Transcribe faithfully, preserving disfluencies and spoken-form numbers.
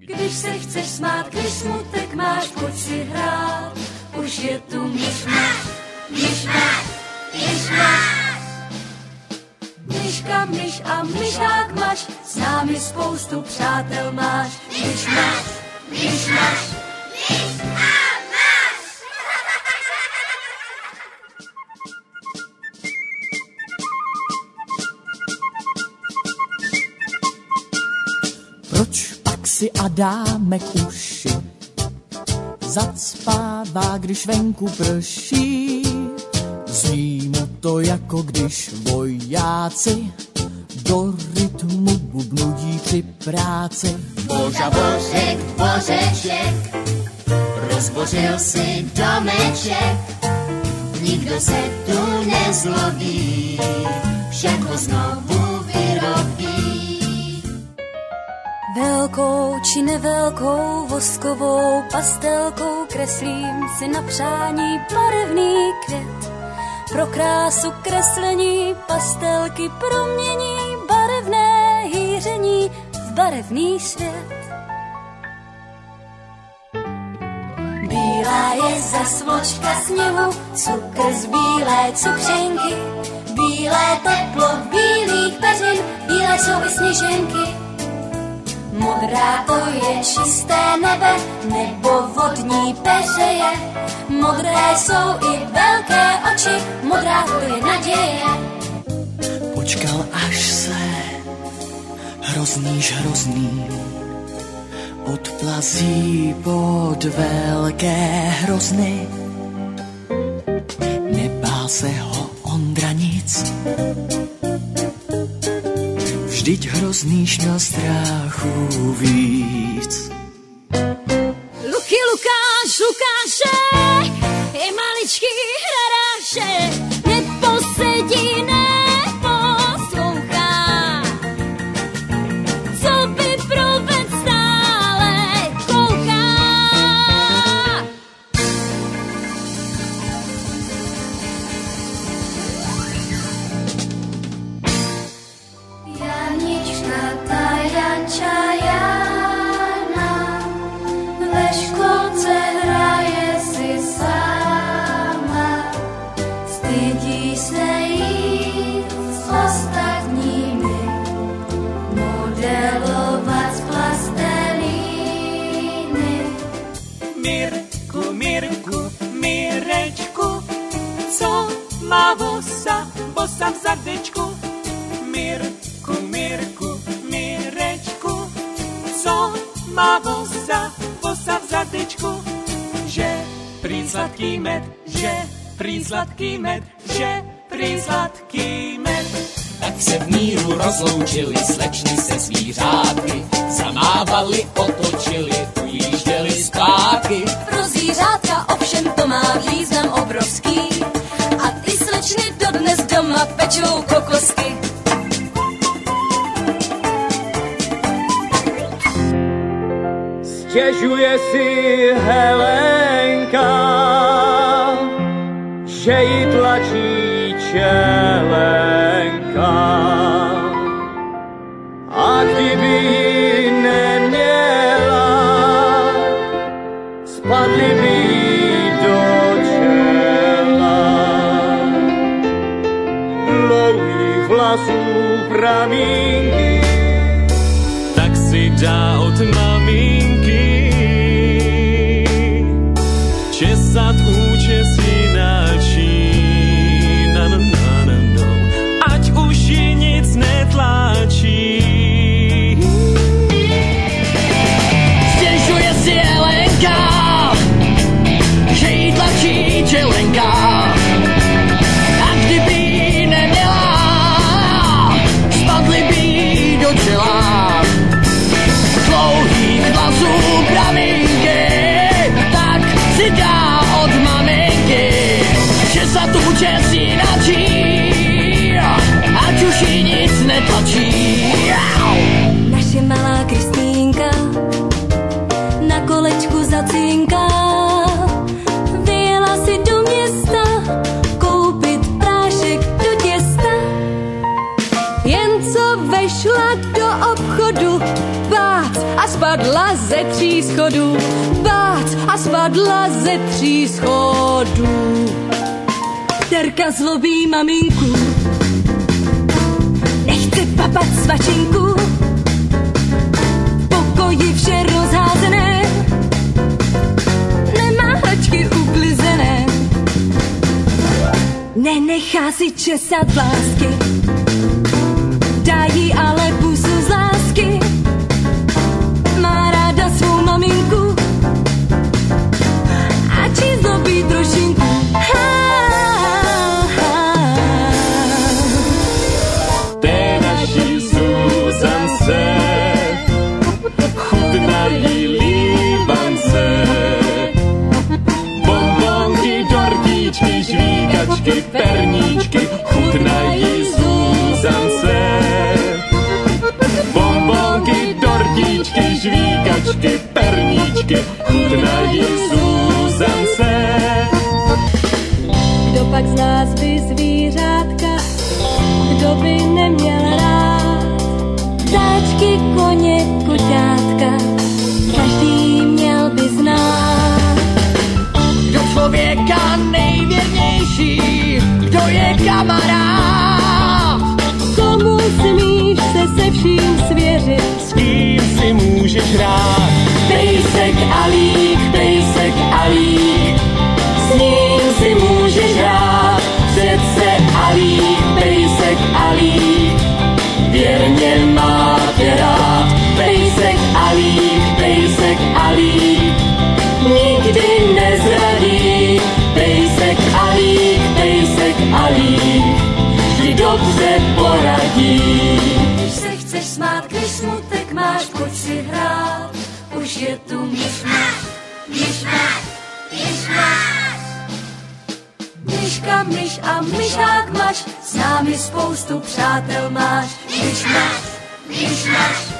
Když se chceš smát, když smutek máš, pojď si hrát. Už je tu myšmaš, myšmaš, myšmaš. Myška, myš a myšák máš, s námi spoustu přátel máš. Myšmaš, myšmaš, myš a máš. Proč pak si Adámek uši zacpává, když venku prší? Zní mu to, jako když vojáci do rytmu bubnují při práci. Boža Božek, Božeček, rozbořil si domeček, nikdo se tu nezlobí, všechno znovu vyrobí. Velkou či nevelkou voskovou pastelkou kreslím si na přání barevný květ. Pro krásu kreslení pastelky promění barevné hýření v barevný svět. Bílá je zas vločka sněhu, cukr z bílé cukřenky, bílé teplo bílých peřin, bílé jsou i sněženky. Modrá to je čisté nebe, nebo vodní peřeje. Modré jsou i velké oči, modrá to je naděje. Počkal, až se hrozný hrozný odplazí pod velké hrozny. Nebál se ho Ondra nic, vždyť hrozný šměl strachu víc. Luky Lukáš, Lukáše, je maličký hradáše, neposedí, neposlouchá. Co by proved stále kouká. Janička, ta Janča, Jana, ve školce hraje si sama. Stydí se jít s ostatními, modelovat z plastelíny. Mirku, Mirku, Mirečku, co má vosa, vosa v zadečku. Mirku, Mirku, Mirečku, co má vosa, vosa v zadečku. Že prý sladký med, že prý sladký med, že prý sladký med. Tak se v míru rozloučili slečny se zvířátky, zamávali, otočili, ujížděli zpátky. Pro zvířátka ovšem to má význam obrovský a ty slečny dodnes doma pečou kokosky. Stěžuje si Helenka, že jí tlačí čelenka. A kdyby ji neměla, spadly by jí do čela. Dlouhých vlasů pramínky, Tak si dá od maminky česat účesy načína, no, no, no, no. Ať už ji nic netlačí. Stěžuje si Helenka, že jí tlačí čelenka. A kdyby ji neměla, spadly by jí do čela. Dlouhých vlasů praminky, tak si dá od maminky česat účesy načí, ať už jí nic netlačí. Naše malá Kristýnka na kolečku zacínká, vyjela si do města koupit prášek do těsta. Jen co vešla do obchodu, bác a spadla spadla ze tří schodů, bác a spadla ze tří schodů. Terka zlobí maminku, nechce papat svačinku, v pokoji vše rozházené, nemá hračky uklizené, nenechá si česat vlásky, dá jí ale pusu z lásky, má ráda svou maminku a či zlobí trošinku. Té naší Zuzance chutnají lívance, bonbonky, dortíčky, žvíkačky, perníčky chutnají Zuzance. Bonbonky, dortíčky, žvíkačky, perníčky chutnají Zuzance. Kdo pak z nás by zvířátka, kdo by neměl rád? Ptáčky, koně, koťátka, každý měl by znát. Kdo člověka nejvěrnější, kdo je kamarád? Komu smíš se se vším svěřit? S kým si můžeš hrát? Pejsek Alík, pejsek Alík, s ním si můžeš hrát. Přece Alík, pejsek Alík, věrně má tě rád. Pejsek Alík, pejsek Alík, nikdy nezradí. Pejsek Alík, pejsek Alík, vždy dobře poradí. Když se chceš smát, když smutek máš, pojď si hrát. Už je tu myšmaš, myšmaš, myšmaš. Myška, myš a myšák máš, s námi spoustu přátel máš. Myšmaš, myšmaš.